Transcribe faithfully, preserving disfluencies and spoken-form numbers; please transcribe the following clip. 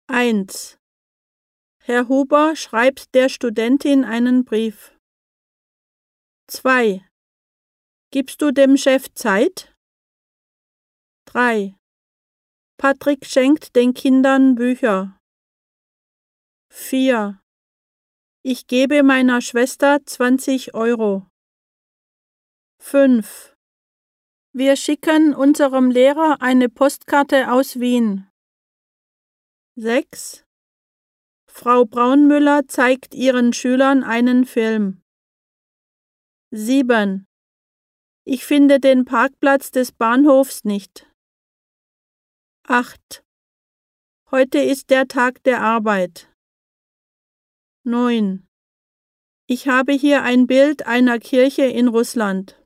eins. Herr Huber schreibt der Studentin einen Brief. zwei. Gibst du dem Chef Zeit? drei. Patrick schenkt den Kindern Bücher. vier. Ich gebe meiner Schwester zwanzig Euro. fünf. Wir schicken unserem Lehrer eine Postkarte aus Wien. sechs. Frau Braunmüller zeigt ihren Schülern einen Film. sieben. Ich finde den Parkplatz des Bahnhofs nicht. acht. Heute ist der Tag der Arbeit. neun. Ich habe hier ein Bild einer Kirche in Russland.